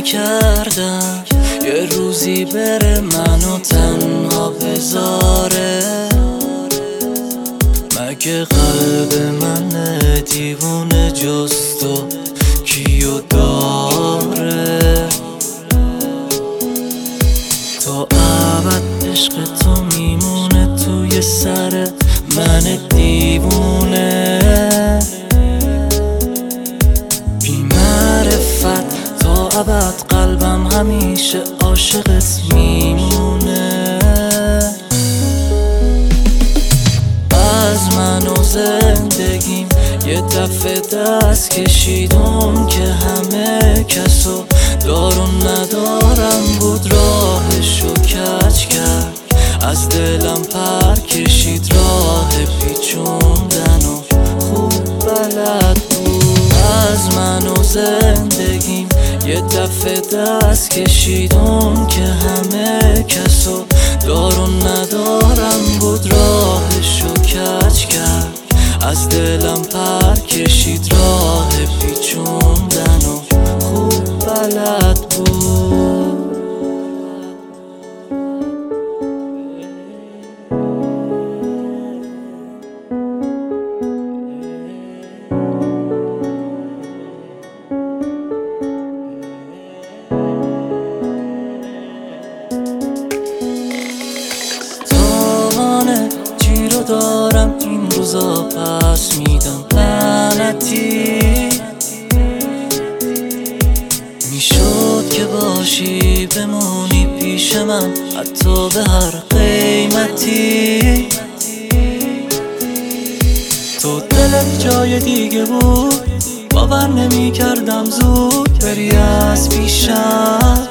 کردم یه روزی بره منو تنها بذاره. مگه قلب من دیوونه جز تو کیو داره؟ تا ابد عشق تو میمونه توی سر من دیوونه. بی معرفت تا ابد قلبم همیشه عاشقت میمونه. از من و زندگیم یه دفعه دست کشیدم که همه کسو دارم ندارم بود، راهشو کج کرد از دلم پر کشید، راه پیچوندن و خوب بلد بود. از من و زندگیم یه دفعه دست کشیدم که همه کسو دارم ندارم بود، راهشو کج کرد از دلم پر کشید، راه پیچوندن و خوب بلد بود. تاوانه چی رو دارم این روزا پس میدم لعنتی. میشد که باشی بمونی پیش من حتی به هر قیمتی. تو دلت جای دیگه بود، باور نمی کردم زود بری از پیشم.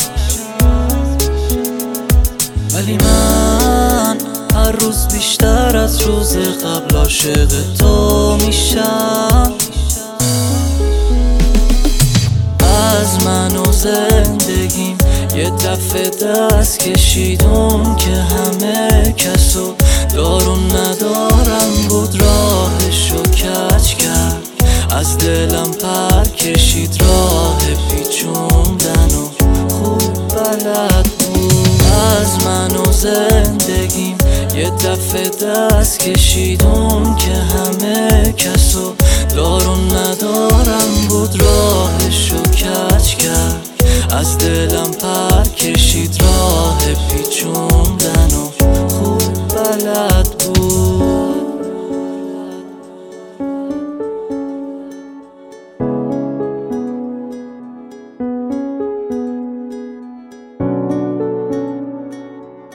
ولی من هر روز بیشتر از روز قبل عاشق تو میشم. از من و زندگیم یه دفعه دست کشیدم که همه کسو دارم ندارم بود، راهشو کج کرد از دلم پر کشید، راه پیچوندن و خوب بلد بود. از من و زندگیم یه دفعه دست کشیدم که همه کسو دارم ندارم بود، راهشو کج کرد از دلم پر کشید، راه پیچوندن و خوب بلد بود.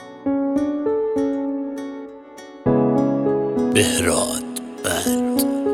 بهراد بند.